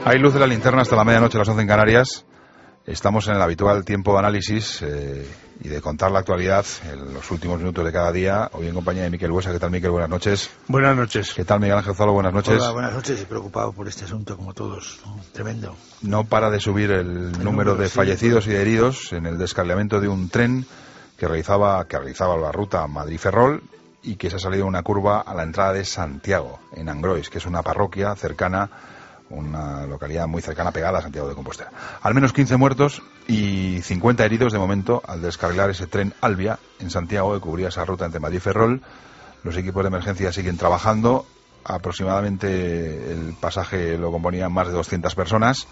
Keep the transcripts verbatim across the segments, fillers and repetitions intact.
Hay luz de la linterna hasta la medianoche, las once en Canarias. Estamos en el habitual tiempo de análisis eh, y de contar la actualidad en los últimos minutos de cada día. Hoy en compañía de Miquel Buesa. ¿Qué tal, Miquel? Buenas noches. Buenas noches. ¿Qué tal, Miguel Ángel Zolo? Buenas noches. Hola, buenas noches. Y preocupado por este asunto, como todos, ¿no? Tremendo. No para de subir el, el número, número de sí, fallecidos sí. y de heridos en el descarrilamiento de un tren que realizaba, que realizaba la ruta Madrid-Ferrol y que se ha salido una curva a la entrada de Santiago, en Angrois, que es una parroquia cercana, una localidad muy cercana pegada a Santiago de Compostela. Al menos quince muertos y cincuenta heridos de momento al descarrilar ese tren Albia en Santiago que cubría esa ruta entre Madrid y Ferrol. Los equipos de emergencia siguen trabajando. Aproximadamente el pasaje lo componían más de doscientas personas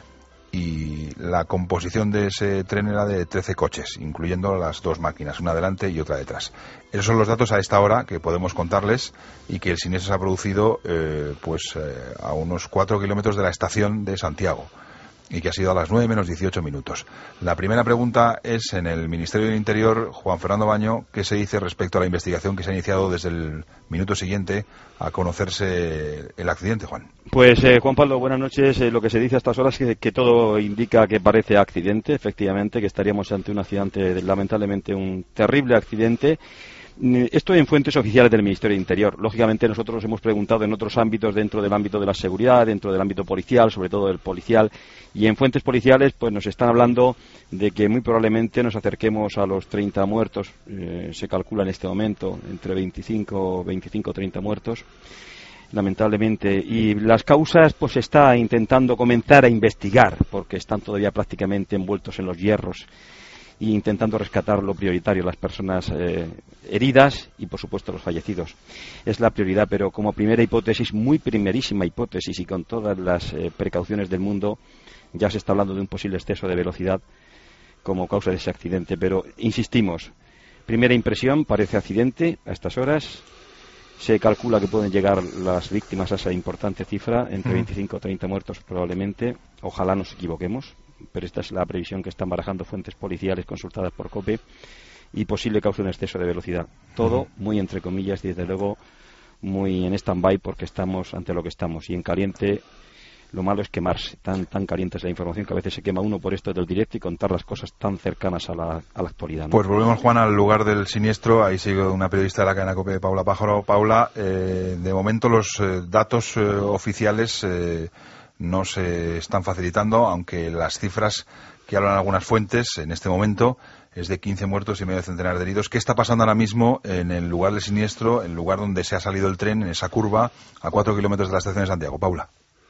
y la composición de ese tren era de trece coches, incluyendo las dos máquinas, una delante y otra detrás. Esos son los datos a esta hora que podemos contarles y que el siniestro se ha producido eh, pues eh, a unos cuatro kilómetros de la estación de Santiago y que ha sido a las nueve menos dieciocho minutos. La primera pregunta es en el Ministerio del Interior, Juan Fernando Baño, ¿qué se dice respecto a la investigación que se ha iniciado desde el minuto siguiente a conocerse el accidente, Juan? Pues eh, Juan Pablo, buenas noches. Eh, lo que se dice a estas horas es que, que todo indica que parece accidente, efectivamente, que estaríamos ante un accidente, lamentablemente un terrible accidente. Esto en fuentes oficiales del Ministerio de Interior. Lógicamente nosotros hemos preguntado en otros ámbitos, dentro del ámbito de la seguridad, dentro del ámbito policial, sobre todo el policial, y en fuentes policiales pues nos están hablando de que muy probablemente nos acerquemos a los treinta muertos, eh, se calcula en este momento entre veinticinco, veinticinco, treinta muertos, lamentablemente, y las causas pues se está intentando comenzar a investigar porque están todavía prácticamente envueltos en los hierros y intentando rescatar lo prioritario, las personas eh, heridas y, por supuesto, los fallecidos. Es la prioridad, pero como primera hipótesis, muy primerísima hipótesis y con todas las eh, precauciones del mundo, ya se está hablando de un posible exceso de velocidad como causa de ese accidente. Pero, insistimos, primera impresión, parece accidente a estas horas. Se calcula que pueden llegar las víctimas a esa importante cifra, entre veinticinco o treinta muertos probablemente. Ojalá nos equivoquemos, pero esta es la previsión que están barajando fuentes policiales consultadas por COPE, y posible causa un exceso de velocidad. Todo muy entre comillas y desde luego muy en stand-by porque estamos ante lo que estamos. Y en caliente, lo malo es quemarse. Tan, tan caliente es la información que a veces se quema uno por esto del directo y contar las cosas tan cercanas a la, a la actualidad, ¿no? Pues volvemos, Juan, al lugar del siniestro. Ahí sigue una periodista de la cadena COPE, Paula Pájaro. Paula, eh, de momento los eh, datos eh, oficiales eh, no se están facilitando, aunque las cifras que hablan algunas fuentes en este momento es de quince muertos y medio centenar de heridos. ¿Qué está pasando ahora mismo en el lugar del siniestro, el lugar donde se ha salido el tren, en esa curva, a cuatro kilómetros de la estación de Santiago? Paula.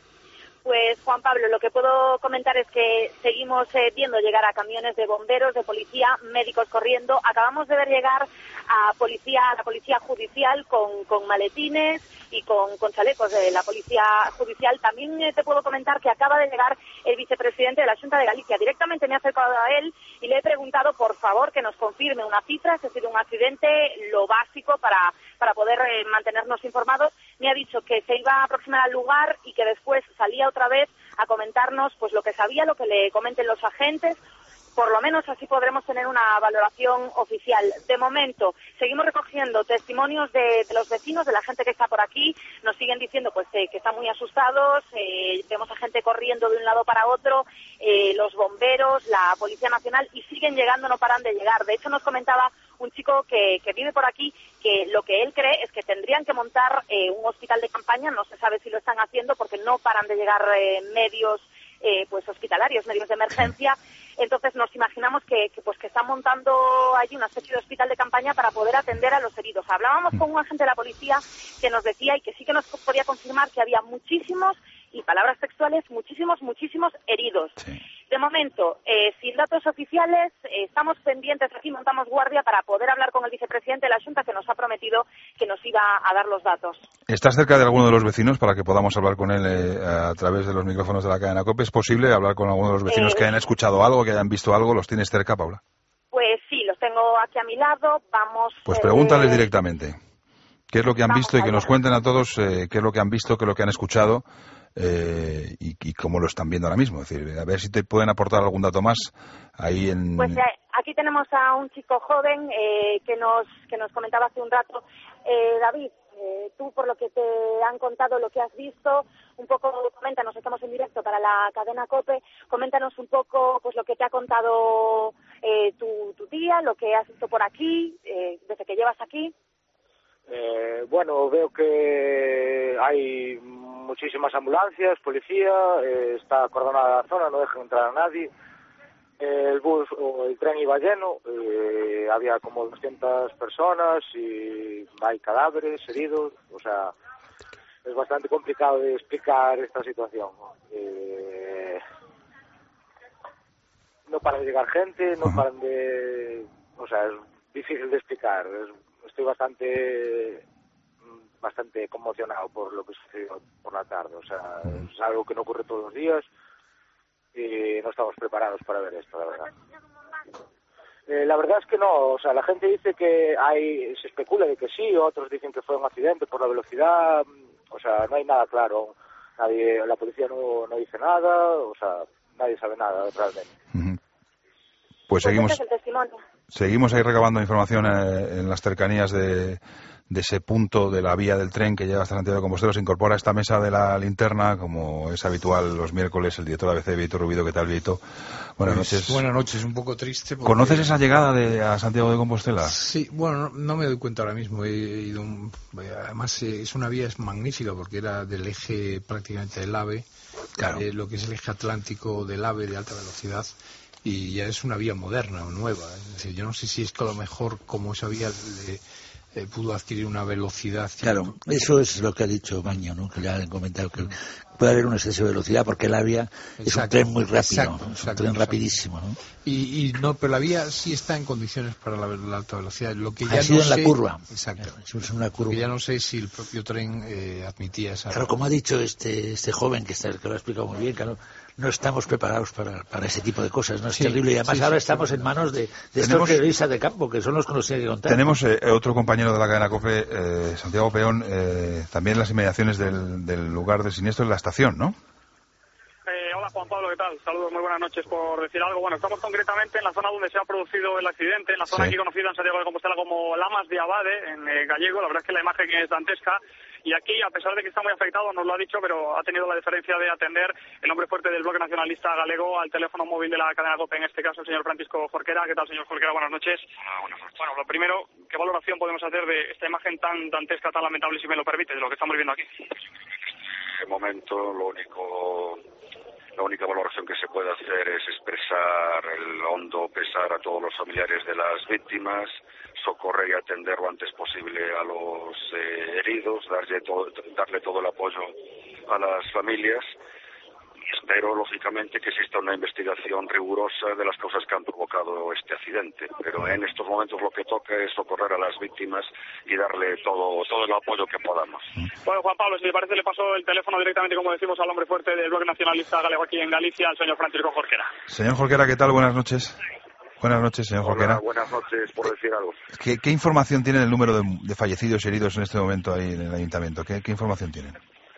Pues, Juan Pablo, lo que puedo comentar es que seguimos eh, viendo llegar a camiones de bomberos, de policía, médicos corriendo. Acabamos de ver llegar a policía, a la policía judicial con, con maletines y con, con chalecos de la policía judicial. También eh, te puedo comentar que acaba de llegar el vicepresidente de la Xunta de Galicia. Directamente me he acercado a él y le he preguntado, por favor, que nos confirme una cifra, es decir, un accidente, lo básico para, para poder eh, mantenernos informados. Me ha dicho que se iba a aproximar al lugar y que después salía otra vez a comentarnos pues lo que sabía, lo que le comenten los agentes. Por lo menos así podremos tener una valoración oficial. De momento, seguimos recogiendo testimonios de, de los vecinos, de la gente que está por aquí. Nos siguen diciendo pues eh, que están muy asustados, eh, vemos a gente corriendo de un lado para otro, eh, los bomberos, la Policía Nacional, y siguen llegando, no paran de llegar. De hecho, nos comentaba un chico que, que vive por aquí que lo que él cree es que tendrían que montar eh, un hospital de campaña. No se sabe si lo están haciendo porque no paran de llegar eh, medios eh, pues hospitalarios, medios de emergencia. Entonces nos imaginamos que, que pues que están montando allí una especie de hospital de campaña para poder atender a los heridos. Hablábamos con un agente de la policía que nos decía y que sí que nos podía confirmar que había muchísimos, y palabras textuales, muchísimos, muchísimos heridos. Sí. De momento, eh, sin datos oficiales, eh, estamos pendientes aquí, montamos guardia para poder hablar con el vicepresidente de la Xunta, que nos ha prometido que nos iba a dar los datos. ¿Estás cerca de alguno de los vecinos para que podamos hablar con él eh, a través de los micrófonos de la cadena COPE? ¿Es posible hablar con alguno de los vecinos eh, que hayan escuchado algo, que hayan visto algo? ¿Los tienes cerca, Paula? Pues sí, los tengo aquí a mi lado. Vamos. Pues pregúntales eh, directamente qué es lo que han vamos visto y que nos cuenten a todos eh, qué es lo que han visto, qué es lo que han escuchado. Eh, y, y cómo lo están viendo ahora mismo, es decir, a ver si te pueden aportar algún dato más ahí en... Pues eh, aquí tenemos a un chico joven eh, que nos que nos comentaba hace un rato, eh, David, Eh, tú, por lo que te han contado, lo que has visto, un poco, coméntanos, estamos en directo para la cadena COPE, coméntanos un poco pues lo que te ha contado eh, tu, tu tía, lo que has visto por aquí, eh, desde que llevas aquí. Eh, bueno, veo que hay muchísimas ambulancias, policía, eh, está acordonada la zona, no dejan entrar a nadie. Eh, el bus o el tren iba lleno, eh, había como doscientas personas y hay cadáveres, heridos, o sea, es bastante complicado de explicar esta situación. Eh, no para de llegar gente, no paran de... o sea, es difícil de explicar, es, estoy bastante bastante conmocionado por lo que sucedió por la tarde, o sea, es algo que no ocurre todos los días y no estamos preparados para ver esto, la verdad. Eh, la verdad es que no, o sea, la gente dice que hay, se especula de que sí, otros dicen que fue un accidente por la velocidad, o sea, no hay nada claro, nadie, la policía no, no dice nada, o sea, nadie sabe nada realmente. Uh-huh. Pues seguimos, Pues este es el testimonio. Seguimos ahí recabando información eh, en las cercanías de, de ese punto de la vía del tren que llega hasta Santiago de Compostela. Se incorpora a esta mesa de la linterna, como es habitual los miércoles, el director de A B C, Vieito Rubido. ¿Qué tal, Vieito? Buenas pues, noches. Buenas noches, un poco triste. Porque... ¿Conoces esa llegada de, a Santiago de Compostela? Sí, bueno, no, no me doy cuenta ahora mismo. He ido un... Además, eh, es una vía es magnífica porque era del eje prácticamente del AVE, claro. eh, lo que es el eje atlántico del AVE de alta velocidad. Y ya es una vía moderna o nueva. Es decir, yo no sé si es que a lo mejor como esa vía le, eh, pudo adquirir una velocidad. Claro, eso es lo que ha dicho Baño, ¿no? Que le han comentado que puede haber un exceso de velocidad porque la vía exacto, es un tren muy rápido, exacto, es un exacto, tren exacto. rapidísimo, ¿no? Y, y no, pero la vía sí está en condiciones para la, la alta velocidad. Lo que ya ha sido no en sé, la curva. Exacto. Es una curva. Lo que ya no sé si el propio tren eh, admitía esa. Claro, como ha dicho este este joven que está, que lo ha explicado muy bien, claro. No estamos preparados para, para ese tipo de cosas, ¿no? Es sí, terrible. Y además sí, ahora sí, estamos sí, en manos de, de estos periodistas de campo, que son los que nos tienen que contar. Tenemos eh, otro compañero de la cadena COPE, eh, Santiago Peón, eh, también en las inmediaciones del, del lugar del siniestro, en la estación, ¿no? Eh, hola Juan Pablo, ¿qué tal? Saludos, muy buenas noches. Por decir algo, bueno, estamos concretamente en la zona donde se ha producido el accidente, en la zona aquí conocida en Santiago de Compostela como Lamas de Abade, en eh, gallego. La verdad es que la imagen es dantesca. Y aquí, a pesar de que está muy afectado, nos lo ha dicho, pero ha tenido la deferencia de atender el hombre fuerte del bloque nacionalista galego al teléfono móvil de la cadena COPE, en este caso el señor Francisco Jorquera. ¿Qué tal, señor Jorquera? Buenas noches. Hola, buenas noches. Bueno, lo primero, ¿qué valoración podemos hacer de esta imagen tan dantesca, tan lamentable, si me lo permite, de lo que estamos viendo aquí? En este momento, lo único... La única valoración que se puede hacer es expresar el hondo pesar a todos los familiares de las víctimas, socorrer y atender lo antes posible a los eh, heridos, darle todo, darle todo el apoyo a las familias. Espero, lógicamente, que exista una investigación rigurosa de las causas que han provocado este accidente. Pero en estos momentos lo que toca es socorrer a las víctimas y darle todo todo el apoyo que podamos. Bueno, Juan Pablo, si le parece, le paso el teléfono directamente, como decimos, al hombre fuerte del bloque nacionalista galego aquí en Galicia, al señor Francisco Jorquera. Señor Jorquera, ¿qué tal? Buenas noches. Buenas noches, señor Hola, Jorquera. Buenas noches, por decir algo. ¿Qué, qué información tiene el número de, de fallecidos y heridos en este momento ahí en el ayuntamiento? ¿Qué, qué información tienen?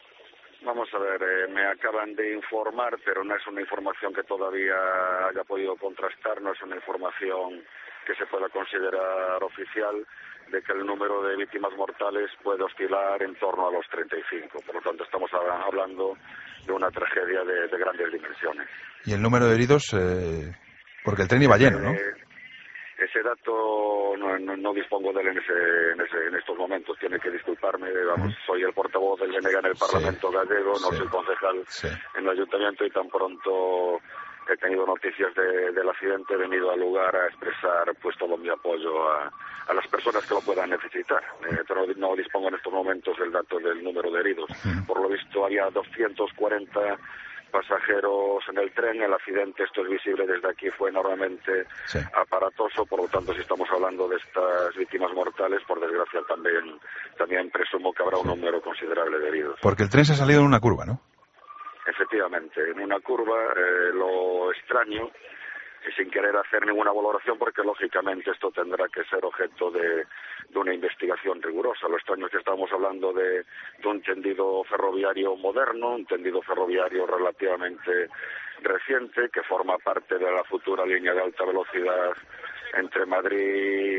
Vamos a ver, eh, me acaban de informar, pero no es una información que todavía haya podido contrastar, no es una información que se pueda considerar oficial, de que el número de víctimas mortales puede oscilar en torno a los treinta y cinco. Por lo tanto, estamos hablando de una tragedia de, de grandes dimensiones. ¿Y el número de heridos? Eh, porque el tren iba lleno, ¿no? Eh, Ese dato no, no, no dispongo de él en, ese, en, ese, en estos momentos. Tiene que disculparme. Vamos, uh-huh. Soy el portavoz del B N G en el Parlamento sí. gallego, no sí. soy concejal sí. en el Ayuntamiento, y tan pronto he tenido noticias de, del accidente, he venido al lugar a expresar pues todo mi apoyo a, a las personas que lo puedan necesitar. Eh, pero no dispongo en estos momentos del dato del número de heridos. Uh-huh. Por lo visto había doscientos cuarenta pasajeros en el tren. El accidente, esto es visible desde aquí, fue enormemente sí. aparatoso. Por lo tanto, si estamos hablando de estas víctimas mortales, por desgracia también también presumo que habrá un número considerable de heridos. Porque el tren se ha salido en una curva, ¿no? Efectivamente, en una curva. Eh, lo extraño, y sin querer hacer ninguna valoración, porque lógicamente esto tendrá que ser objeto de, de una investigación rigurosa. Lo extraño es que estamos hablando de, de un tendido ferroviario moderno, un tendido ferroviario relativamente reciente, que forma parte de la futura línea de alta velocidad entre Madrid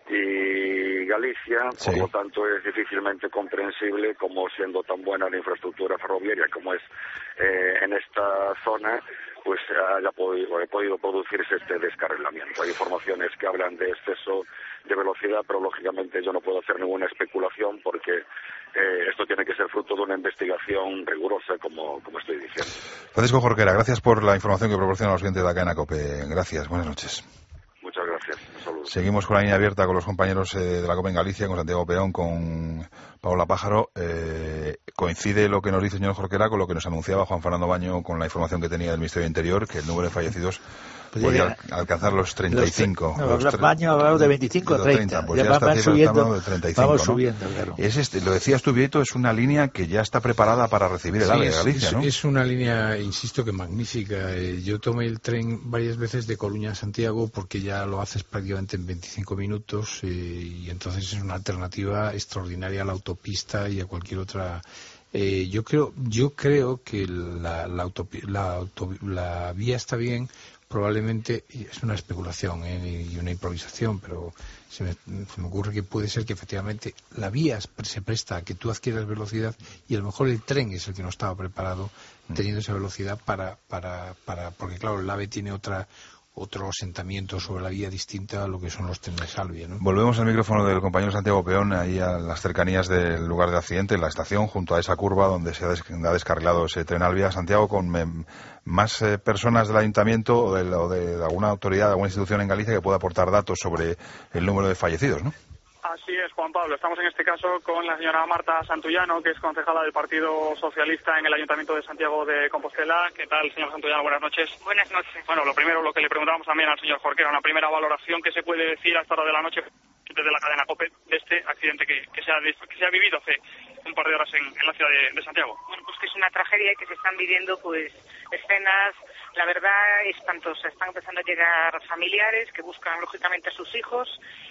y Galicia, sí. Por lo tanto es difícilmente comprensible como siendo tan buena la infraestructura ferroviaria como es eh, en esta zona, pues haya podido, haya podido producirse este descarrilamiento. Hay informaciones que hablan de exceso de velocidad, pero lógicamente yo no puedo hacer ninguna especulación porque eh, esto tiene que ser fruto de una investigación rigurosa, como, como estoy diciendo. Francisco Jorquera, gracias por la información que proporciona a los clientes de la cadena COPE. Gracias, buenas noches. Muchas gracias. Un saludo. Seguimos con la línea abierta con los compañeros eh, de la COPE en Galicia, con Santiago Peón, con Paula Pájaro. Eh, coincide lo que nos dice el señor Jorquera con lo que nos anunciaba Juan Fernando Baño con la información que tenía del Ministerio del Interior, que el número de fallecidos pues podría al, alcanzar los treinta y cinco. Los, no, los Baño ha hablado de veinticinco a treinta. Pues ya, ya está van subiendo, de treinta y cinco, vamos ¿no? subiendo, claro. Es este, lo decías tú, Vieto, es una línea que ya está preparada para recibir el sí, AVE es, de Galicia, es, ¿no? Es una línea, insisto, que magnífica. Eh, yo tomé el tren varias veces de Coruña a Santiago porque ya lo haces prácticamente en veinticinco minutos eh, y entonces es una alternativa extraordinaria a la autopista y a cualquier otra. Eh, yo creo, yo creo que la, la, autopi- la, auto- la vía está bien. Probablemente, y es una especulación ¿eh? y una improvisación, pero se me, se me ocurre que puede ser que efectivamente la vía se presta a que tú adquieras velocidad y a lo mejor el tren es el que no estaba preparado teniendo esa velocidad para, para, para porque claro, el AVE tiene otra otro asentamiento sobre la vía distinta a lo que son los trenes Salvia, ¿no? Volvemos al micrófono del compañero Santiago Peón, ahí a las cercanías del lugar del accidente, en la estación, junto a esa curva donde se ha, des- ha descarrilado ese tren Alvia. Santiago, con me, más eh, personas del ayuntamiento o de, o de alguna autoridad, de alguna institución en Galicia que pueda aportar datos sobre el número de fallecidos, ¿no? Así es, Juan Pablo. Estamos en este caso con la señora Marta Santullano, que es concejala del Partido Socialista en el Ayuntamiento de Santiago de Compostela. ¿Qué tal, señora Santullano? Buenas noches. Buenas noches. Bueno, lo primero, lo que le preguntábamos también al señor Jorquera, una primera valoración que se puede decir a esta hora de la noche desde la cadena COPE de este accidente que, que, se, ha, que se ha vivido hace un par de horas en, en la ciudad de, de Santiago. Bueno, pues que es una tragedia y que se están viviendo pues escenas, la verdad, espantosas. Están empezando a llegar familiares que buscan lógicamente a sus hijos.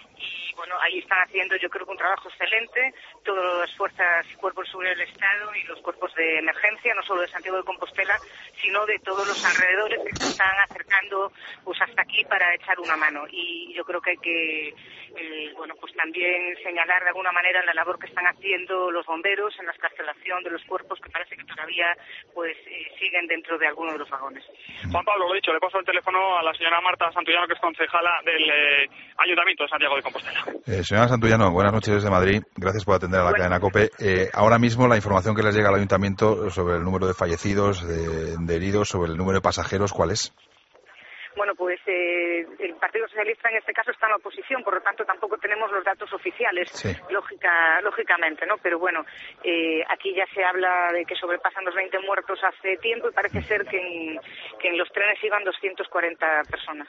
Y bueno, ahí están haciendo yo creo que un trabajo excelente todas las fuerzas y cuerpos de seguridad del Estado y los cuerpos de emergencia, no solo de Santiago de Compostela, sino de todos los alrededores que se están acercando pues hasta aquí para echar una mano. Y yo creo que hay que eh, bueno pues también señalar de alguna manera la labor que están haciendo los bomberos en la escarcelación de los cuerpos que parece que todavía pues eh, siguen dentro de alguno de los vagones. Juan Pablo, lo dicho, le paso el teléfono a la señora Marta Santullano, que es concejala del eh, Ayuntamiento de Santiago de Compostela. Eh, señora Santullano, buenas noches desde Madrid. Gracias por atender a la Bueno. cadena COPE. Eh, ahora mismo la información que les llega al Ayuntamiento sobre el número de fallecidos, de, de heridos, sobre el número de pasajeros, ¿cuál es? Bueno, pues eh, el Partido Socialista en este caso está en la oposición, por lo tanto tampoco tenemos los datos oficiales, sí. lógica, lógicamente, ¿no? Pero bueno, eh, aquí ya se habla de que sobrepasan los veinte muertos hace tiempo y parece ser que en, que en los trenes iban doscientas cuarenta personas.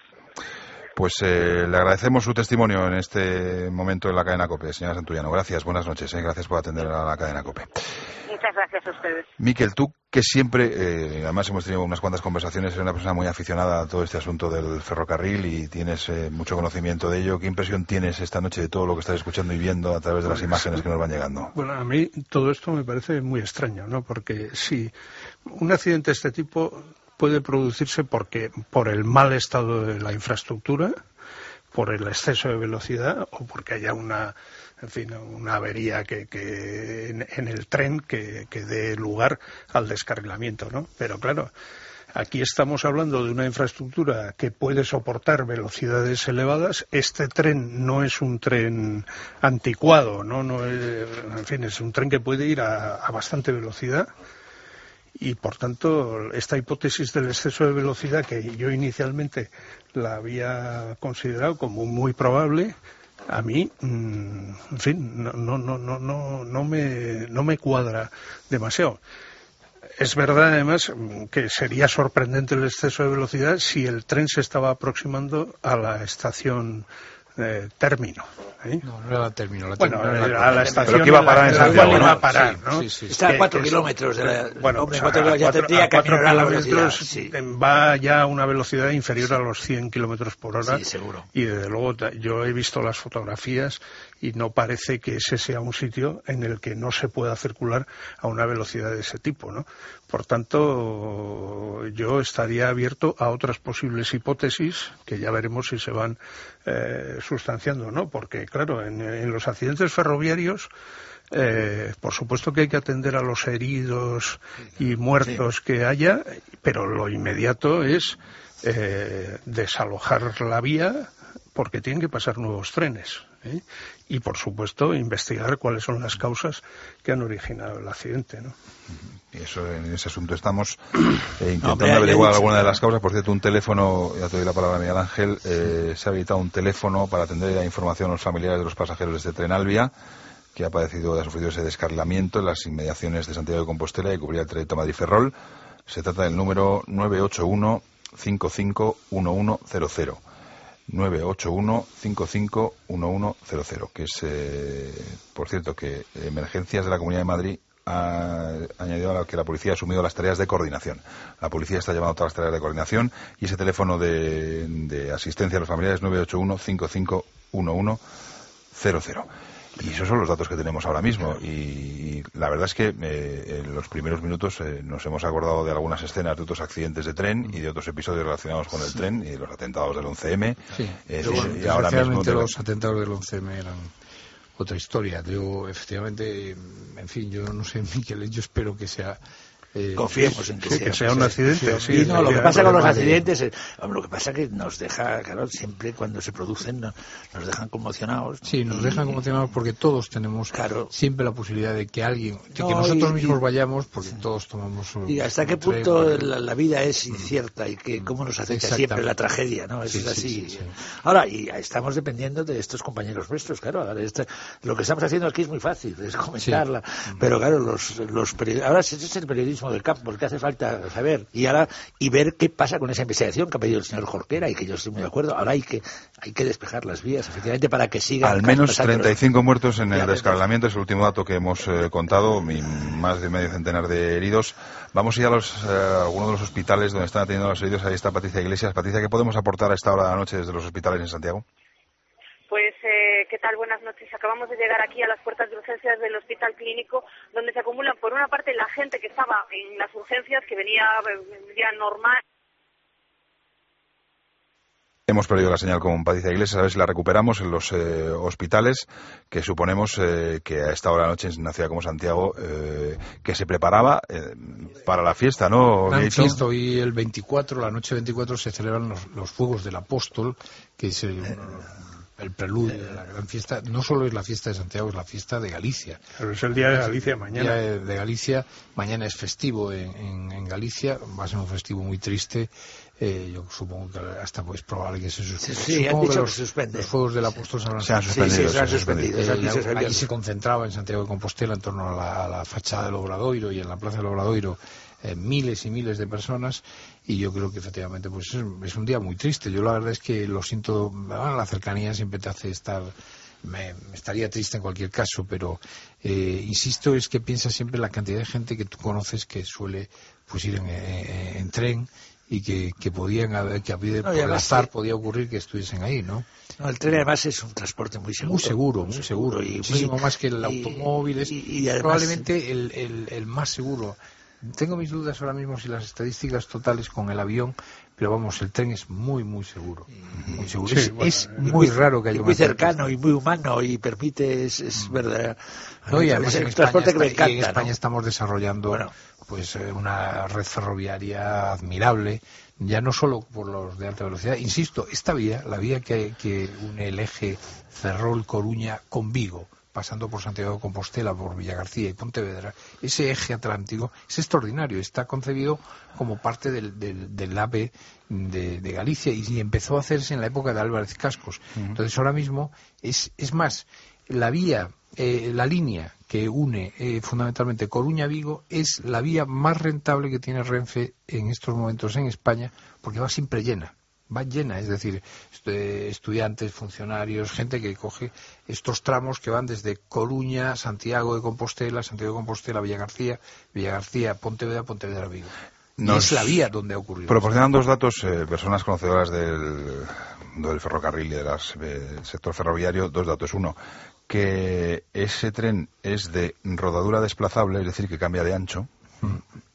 Pues eh, le agradecemos su testimonio en este momento en la cadena COPE, señora Santullano. Gracias, buenas noches. Eh, gracias por atender a la cadena COPE. Muchas gracias a ustedes. Miquel, tú que siempre, eh, además hemos tenido unas cuantas conversaciones, eres una persona muy aficionada a todo este asunto del ferrocarril y tienes eh, mucho conocimiento de ello. ¿Qué impresión tienes esta noche de todo lo que estás escuchando y viendo a través de las imágenes que nos van llegando? Bueno, a mí todo esto me parece muy extraño, ¿no? Porque si un accidente de este tipo puede producirse porque por el mal estado de la infraestructura, por el exceso de velocidad o porque haya una, en fin, una avería que, que en, en el tren que, que dé lugar al descarrilamiento, ¿no? Pero claro, aquí estamos hablando de una infraestructura que puede soportar velocidades elevadas. Este tren no es un tren anticuado, ¿no? No es, en fin, es un tren que puede ir a, a bastante velocidad. Y, por tanto, esta hipótesis del exceso de velocidad, que yo inicialmente la había considerado como muy probable, a mí, en fin, no, no, no, no, no, me, no me cuadra demasiado. Es verdad, además, que sería sorprendente el exceso de velocidad si el tren se estaba aproximando a la estación eh, término. ¿eh? No, no era la término. La bueno, término era a la estación pero que iba a parar en Santiago, iba ¿no? a parar, ¿no? Sí, sí, sí. Está a Que- cuatro que es- kilómetros de la... Bueno, hombre, pues cuatro a kilómetros ya cuatro- tendría a que cuatro camionar a la velocidad. kilómetros Sí. va ya a una velocidad inferior a los cien kilómetros por hora. Sí, seguro. Y desde luego ta- yo he visto las fotografías y no parece que ese sea un sitio en el que no se pueda circular a una velocidad de ese tipo, ¿no? Por tanto, yo estaría abierto a otras posibles hipótesis que ya veremos si se van eh, sustanciando, ¿no? Porque, claro, en, en los accidentes ferroviarios, eh, por supuesto que hay que atender a los heridos y muertos sí. que haya, pero lo inmediato es eh, desalojar la vía porque tienen que pasar nuevos trenes, ¿eh? Y, por supuesto, investigar cuáles son las causas que han originado el accidente, ¿no? Y eso, en ese asunto estamos eh, intentando no, averiguar alguna de las causas. Por cierto, un teléfono, ya te doy la palabra a Miguel Ángel, eh, se ha habilitado un teléfono para atender la información a los familiares de los pasajeros de este tren Alvia, que ha padecido, ha sufrido ese descarrilamiento en las inmediaciones de Santiago de Compostela y cubría el trayecto Madrid-Ferrol. Se trata del número nueve ocho uno, cinco cinco uno uno cero cero. nueve ocho uno, cinco cinco uno uno cero cero, que es, eh, por cierto, que Emergencias de la Comunidad de Madrid ha añadido a que la policía ha asumido las tareas de coordinación. La policía está llevando todas las tareas de coordinación y ese teléfono de, de asistencia a los familiares nueve ocho uno, cinco cinco uno uno cero cero. Y esos son los datos que tenemos ahora mismo. Y, y la verdad es que eh, en los primeros minutos eh, nos hemos acordado de algunas escenas de otros accidentes de tren y de otros episodios relacionados con el sí. tren y de los atentados del once eme. Sí. Eh, Pero, bueno, y ahora mismo los atentados del once eme eran otra historia. Yo, efectivamente, en fin, yo no sé, Miquel, yo espero que sea... Eh, Confiemos en que, sí, sea, que sea un accidente. Sí, sí, no, lo que pasa con los accidentes, es, lo que pasa que nos deja, claro, siempre cuando se producen nos, nos dejan conmocionados. Sí, nos dejan conmocionados porque todos tenemos claro. siempre la posibilidad de que alguien, de no, que nosotros y, mismos y, vayamos, porque sí. todos tomamos. Y hasta qué punto la, la vida es incierta y que cómo nos acecha siempre la tragedia, ¿no? Eso sí, es así. Sí, sí, sí. Ahora, y estamos dependiendo de estos compañeros nuestros, claro. Ahora, este, lo que estamos haciendo aquí es muy fácil, es comentarla, sí. pero claro, los, los ahora ese es el periodismo del campo, el que hace falta saber y ahora y ver qué pasa con esa investigación que ha pedido el señor Jorquera y que yo estoy muy de acuerdo. Ahora hay que hay que despejar las vías, efectivamente, para que sigan. Al menos treinta y cinco muertos en el descarrilamiento, es el último dato que hemos eh, contado, y más de medio centenar de heridos. Vamos a ir a los, eh, algunos de los hospitales donde están atendiendo a los heridos. Ahí está Patricia Iglesias. Patricia, ¿qué podemos aportar a esta hora de la noche desde los hospitales en Santiago? Pues, eh, ¿qué tal? Buenas noches. Acabamos de llegar aquí a las puertas de urgencias del Hospital Clínico, donde se acumulan, por una parte, la gente que estaba en las urgencias, que venía ya normal. Hemos perdido la señal con Patricia Iglesias, a ver si la recuperamos en los eh, hospitales, que suponemos eh, que a esta hora de la noche en una ciudad como Santiago, eh, que se preparaba eh, para la fiesta, ¿no? La fiesta, hoy el veinticuatro, la noche veinticuatro, se celebran los, los Fuegos del Apóstol, que es el... el preludio de la gran fiesta. No solo es la fiesta de Santiago, es la fiesta de Galicia. Pero es el día de Galicia mañana. El día de Galicia, mañana es festivo en, en, en Galicia, va a ser un festivo muy triste. Eh, yo supongo que hasta pues probable que se suspenda. Sí, sí, han dicho que se suspende. Los Fuegos del Apóstol se, se han suspendido. Sí, sí, se han suspendido. Eh, eh, allí se concentraba en Santiago de Compostela en torno a la, a la fachada del Obradoiro y en la plaza del Obradoiro eh, miles y miles de personas. Y yo creo que efectivamente pues es, es un día muy triste. Yo la verdad es que lo siento, bueno, la cercanía siempre te hace estar, me, me estaría triste en cualquier caso, pero eh, insisto, es que piensa siempre en la cantidad de gente que tú conoces que suele pues ir en, en, en tren y que, que podían haber, que no, por el azar podía ocurrir que estuviesen ahí, ¿no? No, el tren además es un transporte muy seguro. Muy seguro, muy seguro, y muchísimo muy, más que el y, automóvil. Es y, y además, probablemente el, el, el más seguro. Tengo mis dudas ahora mismo si las estadísticas totales con el avión, pero vamos, el tren es muy, muy seguro. Muy seguro. Sí, es, bueno, es muy, muy raro que haya muy cercano y muy humano y permite, es, es verdad. No, y además en España, está, me encanta, en España ¿no? estamos desarrollando bueno. pues una red ferroviaria admirable, ya no solo por los de alta velocidad. Insisto, esta vía, la vía que, que une el eje Ferrol-Coruña con Vigo, pasando por Santiago de Compostela, por Villagarcía y Pontevedra, ese eje atlántico es extraordinario, está concebido como parte del, del, del AVE de, de Galicia y, y empezó a hacerse en la época de Álvarez Cascos. Uh-huh. Entonces ahora mismo es, es más, la vía, eh, la línea que une eh, fundamentalmente Coruña-Vigo es la vía más rentable que tiene Renfe en estos momentos en España, porque va siempre llena. Va llena, es decir, estudiantes, funcionarios, gente que coge estos tramos que van desde Coruña, Santiago de Compostela, Santiago de Compostela, Villagarcía, Villagarcía, Pontevedra, Pontevedra, Vigo. Y es la vía donde ha ocurrido. Proporcionan dos datos, eh, personas conocedoras del, del ferrocarril y del eh, sector ferroviario, dos datos. Uno, que ese tren es de rodadura desplazable, es decir, que cambia de ancho. Mm.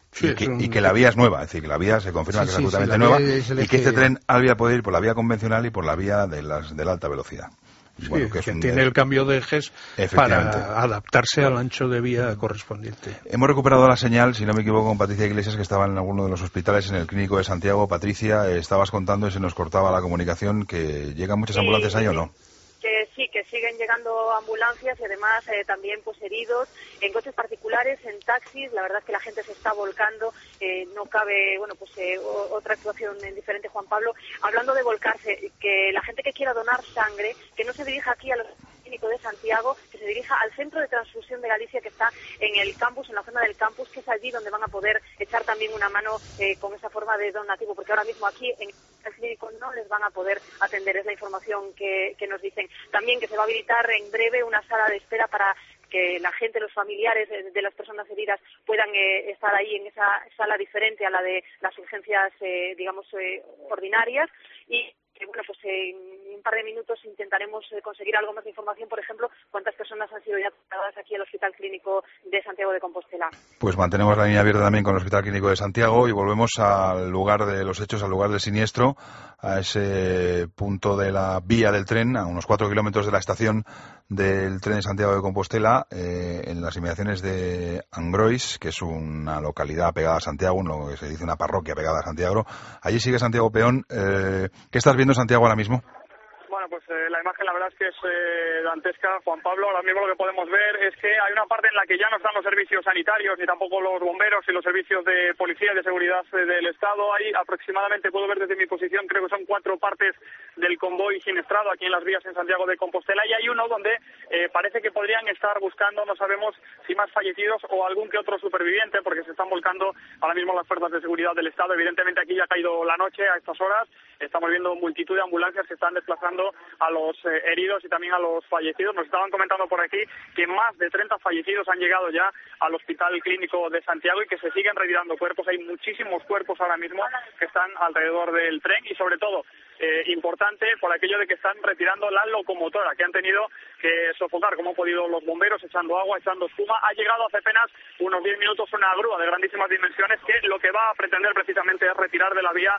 Sí, y, que, un... y que la vía es nueva, es decir, que la vía se confirma sí, que es absolutamente sí, sí, nueva es y que este tren Alvia puede ir por la vía convencional y por la vía de, las, de la alta velocidad. Sí, bueno, que, que tiene de... el cambio de ejes para adaptarse al ancho de vía correspondiente. Hemos recuperado la señal, si no me equivoco, con Patricia Iglesias, que estaba en alguno de los hospitales en el Clínico de Santiago. Patricia, eh, estabas contando y se nos cortaba la comunicación, que llegan muchas ambulancias ahí, ¿o no? Que sí, que siguen llegando ambulancias y además eh, también pues heridos en coches particulares, en taxis. La verdad es que la gente se está volcando, eh, no cabe, bueno, pues eh, otra actuación diferente, Juan Pablo. Hablando de volcarse, que la gente que quiera donar sangre, que no se dirija aquí a los clínicos de Santiago, que se dirija al Centro de Transfusión de Galicia, que está en el campus, en la zona del campus, que es allí donde van a poder echar también una mano eh, con esa forma de donativo, porque ahora mismo aquí en el clínico no les van a poder atender, es la información que, que nos dicen. También que se va a habilitar en breve una sala de espera para que la gente, los familiares de, de las personas heridas puedan eh, estar ahí en esa sala diferente a la de las urgencias, eh, digamos, eh, ordinarias. Y que, bueno, pues en un par de minutos intentaremos eh, conseguir algo más de información, por ejemplo, cuántas personas han sido ya tratadas aquí al Hospital Clínico de Santiago de Compostela. Pues mantenemos la línea abierta también con el Hospital Clínico de Santiago y volvemos al lugar de los hechos, al lugar del siniestro, a ese punto de la vía del tren, a unos cuatro kilómetros de la estación del tren de Santiago de Compostela, eh, en las inmediaciones de Angrois, que es una localidad pegada a Santiago, lo que se dice una parroquia pegada a Santiago. Allí sigue Santiago Peón. Eh, ¿Qué estás viendo en Santiago ahora mismo? Bueno, pues eh, la imagen la verdad es que es eh, dantesca, Juan Pablo. Ahora mismo lo que podemos ver es que hay una parte en la que ya no están los servicios sanitarios ni tampoco los bomberos y los servicios de policía y de seguridad eh, del Estado. Hay aproximadamente, puedo ver desde mi posición, creo que son cuatro partes del convoy siniestrado aquí en las vías en Santiago de Compostela, y hay uno donde eh, parece que podrían estar buscando, no sabemos si más fallecidos o algún que otro superviviente, porque se están volcando ahora mismo las fuerzas de seguridad del Estado. Evidentemente aquí ya ha caído la noche a estas horas, estamos viendo multitud de ambulancias que están desplazando a los eh, heridos y también a los fallecidos. Nos estaban comentando por aquí que más de treinta fallecidos han llegado ya al Hospital Clínico de Santiago y que se siguen retirando cuerpos. Hay muchísimos cuerpos ahora mismo que están alrededor del tren y, sobre todo, eh, importante por aquello de que están retirando la locomotora, que han tenido que sofocar como han podido los bomberos, echando agua, echando espuma. Ha llegado hace apenas unos diez minutos una grúa de grandísimas dimensiones que lo que va a pretender precisamente es retirar de la vía.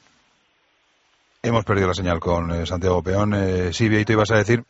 Hemos perdido la señal con eh, Santiago Peón. Eh, sí, Vieito, ibas a decir.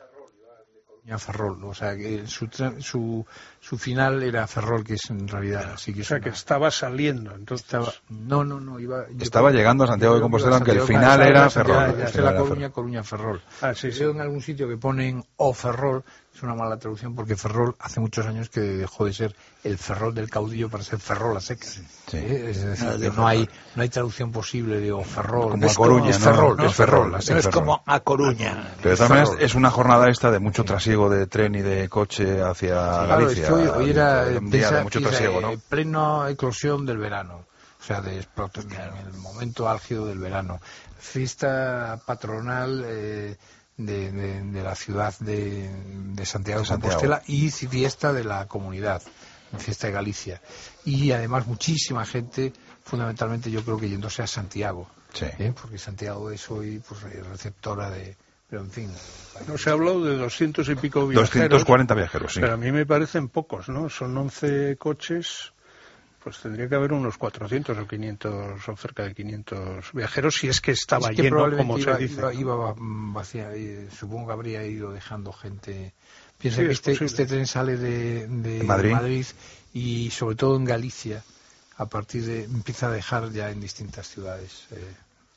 A Ferrol, o sea, que su, su, su final era Ferrol, que es en realidad así que o sea, una... que estaba saliendo, entonces estaba, no, no, no, iba estaba creo, llegando a Santiago de Compostela, aunque el final ah, era Ferrol. Ya, ya, ya la Coruña, Coruña, Ferrol. Ah, sí, sí. Veo en algún sitio que ponen o Ferrol, es una mala traducción porque Ferrol hace muchos años que dejó de ser el Ferrol del caudillo para ser Ferrol a seca. Sí. ¿Eh? Es decir, no, que no hay no hay traducción posible de o Ferrol. Como a Coruña, es Ferrol, no, es Ferrol, no es como a Coruña. Pero de todas maneras es una jornada esta de mucho trasiego de tren y de coche hacia claro, Galicia. Es que hoy, hoy era un día de mucho trasiego, ¿no? Plena eclosión del verano. O sea, de, en el momento álgido del verano. Fiesta patronal eh, de, de, de la ciudad de, de Santiago de Compostela y fiesta de la comunidad, fiesta de Galicia. Y además muchísima gente, fundamentalmente yo creo que yéndose a Santiago. Sí. ¿eh? Porque Santiago es hoy pues, receptora de... Pero en fin. No se ha hablado de doscientos y pico viajeros. doscientos cuarenta viajeros, sí. Pero a mí me parecen pocos, ¿no? Son once coches... Pues tendría que haber unos cuatrocientos o quinientos o cerca de quinientos viajeros si es que estaba es que lleno, como iba, se dice. Iba, iba vacía, y supongo que habría ido dejando gente. Piensa sí, que este, posible. este tren sale de, de Madrid. Madrid y sobre todo en Galicia, a partir de empieza a dejar ya en distintas ciudades. Eh.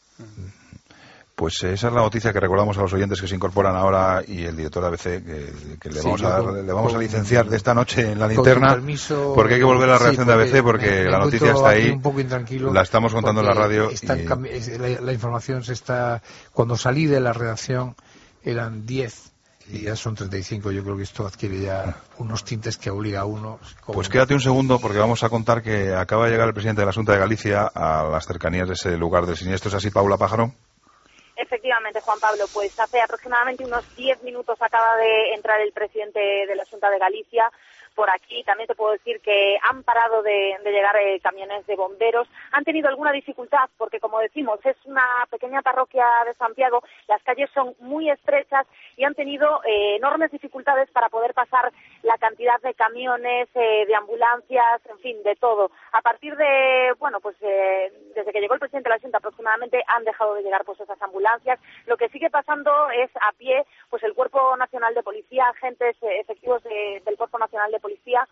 Mm. Pues esa es la noticia que recordamos a los oyentes que se incorporan ahora y el director de A B C que, que le vamos, sí, a, dar, con, le vamos a licenciar de esta noche en la linterna permiso, porque hay que volver a la redacción sí, de A B C porque me, me la noticia está ahí, un poco intranquilo la estamos contando en la radio. Está, y... la, la información se está... Cuando salí de la redacción eran diez y ya son treinta y cinco. Yo creo que esto adquiere ya unos tintes que obliga a uno. Pues quédate un segundo porque vamos a contar que acaba de llegar el presidente de la Xunta de Galicia a las cercanías de ese lugar del siniestro. ¿Es así, Paula Pájaro? Efectivamente, Juan Pablo, pues hace aproximadamente unos diez minutos acaba de entrar el presidente de la Xunta de Galicia por aquí. También te puedo decir que han parado de, de llegar eh, camiones de bomberos. Han tenido alguna dificultad porque, como decimos, es una pequeña parroquia de Santiago, las calles son muy estrechas y han tenido eh, enormes dificultades para poder pasar la cantidad de camiones, eh, de ambulancias, en fin, de todo. A partir de, bueno, pues eh, desde que llegó el presidente de la Junta aproximadamente han dejado de llegar pues esas ambulancias. Lo que sigue pasando es a pie, pues el Cuerpo Nacional de Policía, agentes eh, efectivos de, del Cuerpo Nacional de Policía,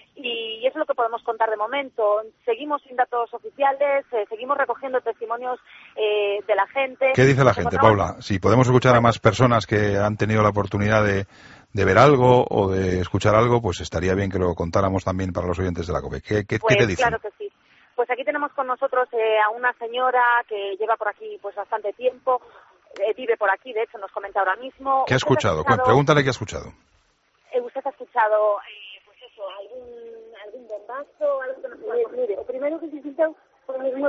y eso es lo que podemos contar de momento. Seguimos sin datos oficiales, eh, seguimos recogiendo testimonios eh, de la gente. ¿Qué dice la gente, Paula? Si podemos escuchar a más personas que han tenido la oportunidad de, de ver algo o de escuchar algo, pues estaría bien que lo contáramos también para los oyentes de la COPE. ¿Qué, qué, pues, ¿qué te dicen? Claro que sí. Pues aquí tenemos con nosotros eh, a una señora que lleva por aquí pues bastante tiempo, eh, vive por aquí, de hecho nos comenta ahora mismo. ¿Qué ha escuchado? Ha escuchado? Pregúntale qué ha escuchado. Eh, ¿Usted ha escuchado, eh, pues eso, algún, algún bombazo, algo que no se puede? Mire, lo primero que se sintió fue una,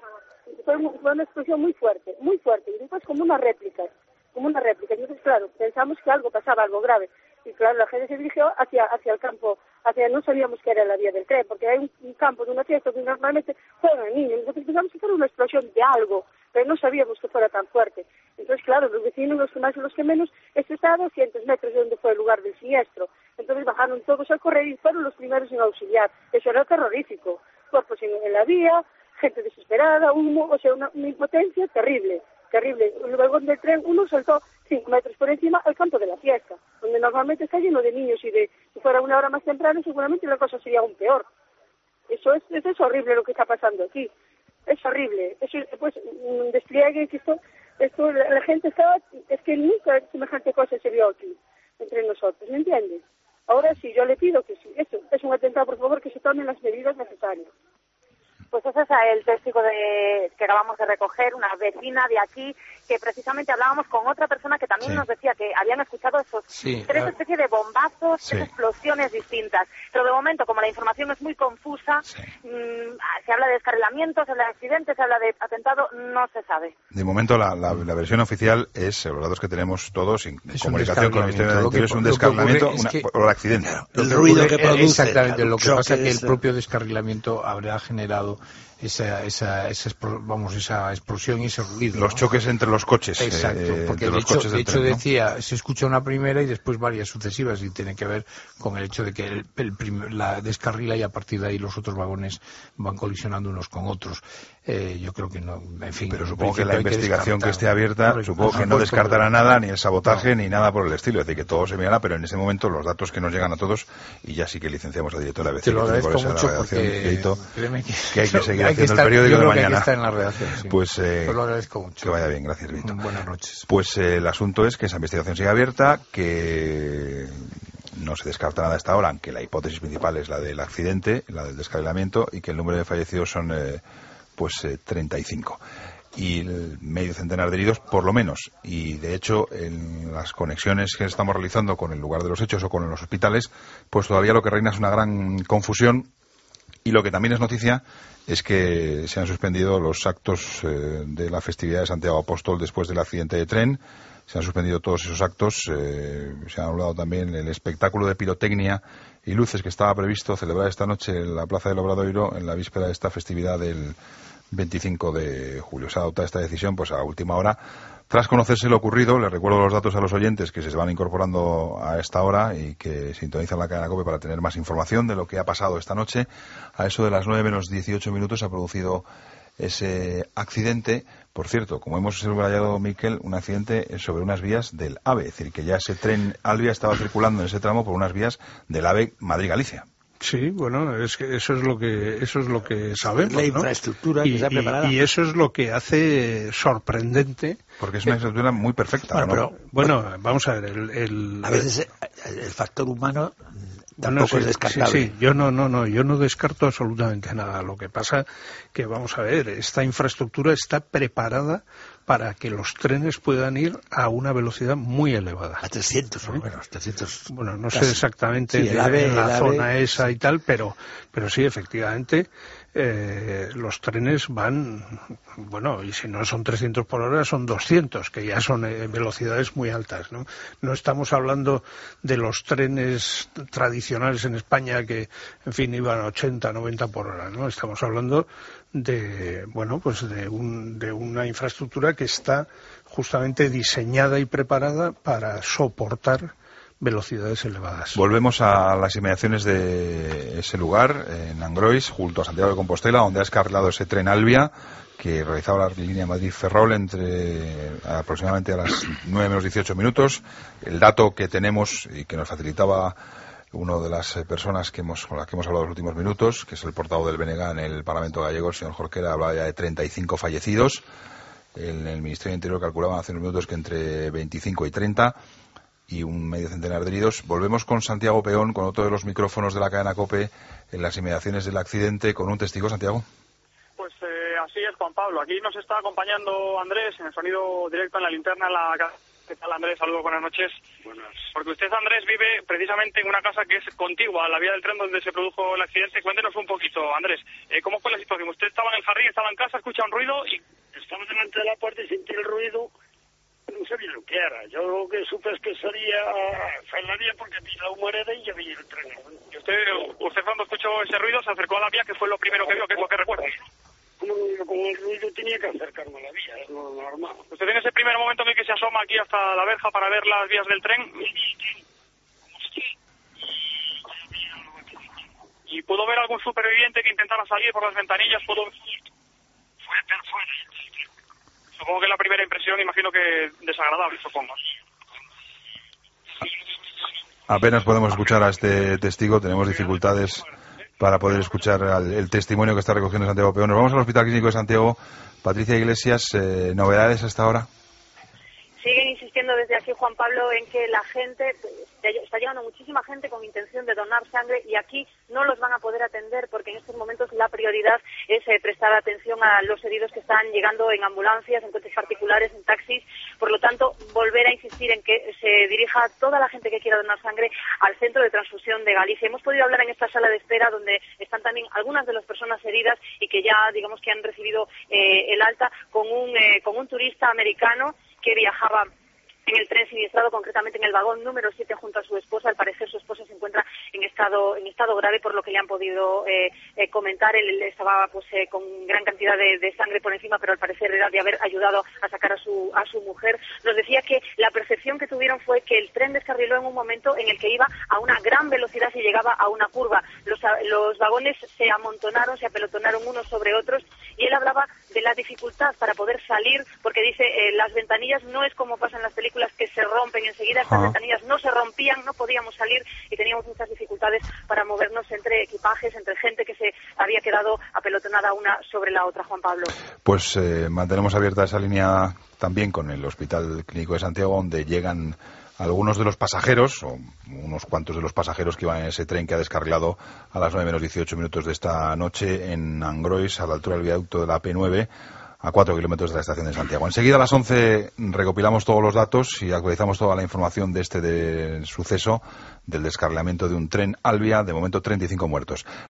fue una explosión muy fuerte, muy fuerte, y después como una réplica, como una réplica. Entonces, claro, pensamos que algo pasaba, algo grave. Y claro, la gente se dirigió hacia hacia el campo, hacia no sabíamos que era la vía del tren, porque hay un, un campo de una fiesta que normalmente juegan niños. Nosotros pensamos que era una explosión de algo, pero no sabíamos que fuera tan fuerte. Entonces, claro, los vecinos, los que más y los que menos, esto está a doscientos metros de donde fue el lugar del siniestro. Entonces bajaron todos a correr y fueron los primeros en auxiliar. Eso era terrorífico. Cuerpos en, en la vía, gente desesperada, humo, o sea, una, una impotencia terrible. Terrible. El vagón del tren, uno saltó cinco metros por encima al campo de la fiesta, donde normalmente está lleno de niños, y de si fuera una hora más temprano seguramente la cosa sería aún peor. Eso es, eso es horrible lo que está pasando aquí. Es horrible. Eso es, pues, un despliegue que esto, esto la, la gente estaba, es que nunca semejante cosa se vio aquí entre nosotros, ¿me entiendes? Ahora sí, yo le pido que sí, eso es un atentado, por favor, que se tomen las medidas necesarias. Pues ese es el testigo de, que acabamos de recoger, una vecina de aquí, que precisamente hablábamos con otra persona que también sí. nos decía que habían escuchado esos sí, tres claro. especies de bombazos, sí. tres explosiones distintas. Pero de momento, como la información es muy confusa, sí. mmm, se habla de descarrilamiento, se habla de accidentes, se habla de atentado, no se sabe. De momento la, la, la versión oficial es, los datos que tenemos todos en es comunicación con el Ministerio del Interior, es un descarrilamiento una, es por el accidente. Claro, el ruido que produce. Exactamente, lo que pasa es que el propio descarrilamiento habrá generado esa esa esa vamos esa explosión y ese ruido, los ¿no? choques entre los coches. Exacto, eh, porque de los hecho, coches de hecho tren, ¿no? decía, se escucha una primera y después varias sucesivas, y tiene que ver con el hecho de que el, el prim, la descarrila y a partir de ahí los otros vagones van colisionando unos con otros. Eh, yo creo que no, en fin. Pero supongo que la investigación que, que esté abierta, claro, supongo que no descartará nada, ni el sabotaje, no. ni nada por el estilo. Es decir, que todo se mirará, pero en este momento los datos que nos llegan a todos, y ya sí que licenciamos al director de la B C. Te lo agradezco mucho porque créeme que, que hay que seguir haciendo estar, el periódico de mañana. Que está en la redacción, sí. Pues eh, te lo agradezco mucho. Que vaya bien, gracias, Víctor. Buenas noches. Pues eh, el asunto es que esa investigación sigue abierta, que no se descarta nada hasta ahora, aunque la hipótesis principal es la del accidente, la del descarrilamiento, y que el número de fallecidos son eh, pues eh, treinta y cinco. Y el medio centenar de heridos, por lo menos. Y, de hecho, en las conexiones que estamos realizando con el lugar de los hechos o con los hospitales, pues todavía lo que reina es una gran confusión. Y lo que también es noticia es que se han suspendido los actos eh, de la festividad de Santiago Apóstol después del accidente de tren. Se han suspendido todos esos actos. Eh, se ha anulado también el espectáculo de pirotecnia y luces que estaba previsto celebrar esta noche en la Plaza del Obradoiro en la víspera de esta festividad del veinticinco de julio. Se ha adoptado esta decisión pues a última hora. Tras conocerse lo ocurrido, les recuerdo los datos a los oyentes que se van incorporando a esta hora y que sintonizan la cadena COPE para tener más información de lo que ha pasado esta noche. A eso de las nueve menos dieciocho minutos se ha producido ese accidente. Por cierto, como hemos subrayado, Miquel, un accidente sobre unas vías del AVE, es decir, que ya ese tren Alvia estaba circulando en ese tramo por unas vías del AVE Madrid-Galicia. Sí, bueno, es que eso es lo que eso es lo que sabemos, la infraestructura, ¿no? que está preparada. Y, y eso es lo que hace sorprendente, porque es una infraestructura muy perfecta. Bueno, ¿no? pero, bueno, vamos a ver, el, el a veces el factor humano tampoco bueno, sí, es descartable. Sí, sí, yo no, no, no, yo no descarto absolutamente nada. Lo que pasa que vamos a ver, esta infraestructura está preparada para que los trenes puedan ir a una velocidad muy elevada. A trescientos, por lo menos, trescientos. Bueno, no casi. sé exactamente sí, de, ave, en la zona ave, esa y tal, pero, pero sí, efectivamente, eh, los trenes van, bueno, y si no son trescientos por hora, son doscientos, que ya son eh, velocidades muy altas, ¿no? No estamos hablando de los trenes tradicionales en España que, en fin, iban a ochenta, noventa por hora, ¿no? Estamos hablando de, bueno, pues de, un, de una infraestructura que está justamente diseñada y preparada para soportar velocidades elevadas. Volvemos a las inmediaciones de ese lugar, en Angrois, junto a Santiago de Compostela, donde ha descarrilado ese tren Albia, que realizaba la línea Madrid-Ferrol entre aproximadamente a las nueve menos dieciocho minutos. El dato que tenemos y que nos facilitaba una de las personas que hemos, con las que hemos hablado en los últimos minutos, que es el portavoz del B N G en el Parlamento gallego, el señor Jorquera, hablaba ya de treinta y cinco fallecidos. En el Ministerio de Interior calculaban hace unos minutos que entre veinticinco y treinta, y un medio centenar de heridos. Volvemos con Santiago Peón, con otro de los micrófonos de la cadena COPE, en las inmediaciones del accidente, con un testigo. Santiago. Pues eh, así es, Juan Pablo. Aquí nos está acompañando Andrés en el sonido directo en la linterna. En la... ¿Qué tal, Andrés? Saludos, buenas noches. Buenas. Porque usted, Andrés, vive precisamente en una casa que es contigua a la vía del tren donde se produjo el accidente. Cuéntenos un poquito, Andrés, eh, ¿cómo fue la situación? ¿Usted estaba en el jardín, estaba en casa, escucha un ruido y...? Estaba delante de la puerta y sentí el ruido. No sabía lo que era. Yo lo que supe es que salía Fernaría porque vi la humareda y ya vi el tren. ¿Y usted, usted cuando escuchó ese ruido se acercó a la vía? ¿Qué fue lo primero que vio? ¿Qué es lo que recuerda? Como con el ruido tenía que acercarme a la vía, es lo normal. ¿Usted en ese primer momento en el que se asoma aquí hasta la verja para ver las vías del tren? ¿Y pudo ver algún superviviente que intentara salir por las ventanillas? ¿Pudo... Fue per fuera. Supongo que la primera impresión, imagino que desagradable, supongo. Apenas podemos escuchar a este testigo, tenemos dificultades para poder escuchar al, el testimonio que está recogiendo Santiago Peón. Nos vamos al Hospital Clínico de Santiago. Patricia Iglesias, eh, ¿novedades hasta ahora? Siguen insistiendo desde aquí, Juan Pablo, en que la gente, está llegando muchísima gente con intención de donar sangre y aquí no los van a poder atender porque en estos momentos la prioridad es eh, prestar atención a los heridos que están llegando en ambulancias, en coches particulares, en taxis. Por lo tanto, volver a insistir en que se dirija toda la gente que quiera donar sangre al Centro de Transfusión de Galicia. Hemos podido hablar en esta sala de espera donde están también algunas de las personas heridas y que ya, digamos, que han recibido eh, el alta con un, eh, con un turista americano que viajaba en el tren siniestrado, concretamente en el vagón número siete junto a su esposa. Al parecer su esposa se encuentra en estado en estado grave, por lo que le han podido eh, eh, comentar. Él estaba pues eh, con gran cantidad de, de sangre por encima, pero al parecer era de haber ayudado a sacar a su a su mujer. Nos decía que la percepción que tuvieron fue que el tren descarriló en un momento en el que iba a una gran velocidad y llegaba a una curva. Los, los vagones se amontonaron, se apelotonaron unos sobre otros y él hablaba de la dificultad para poder salir, porque dice eh, las ventanillas no es como pasa en las películas que se rompen enseguida. Estas Ajá. ventanillas no se rompían, no podíamos salir y teníamos muchas dificultades para movernos entre equipajes, entre gente que se había quedado apelotonada una sobre la otra, Juan Pablo. Pues eh, mantenemos abierta esa línea también con el Hospital Clínico de Santiago, donde llegan algunos de los pasajeros, o unos cuantos de los pasajeros que iban en ese tren que ha descarrilado a las nueve menos dieciocho minutos de esta noche en Angrois, a la altura del viaducto de la P nueve, a cuatro kilómetros de la estación de Santiago. Enseguida a las once recopilamos todos los datos y actualizamos toda la información de este de suceso del descarrilamiento de un tren Albia, de momento treinta y cinco muertos.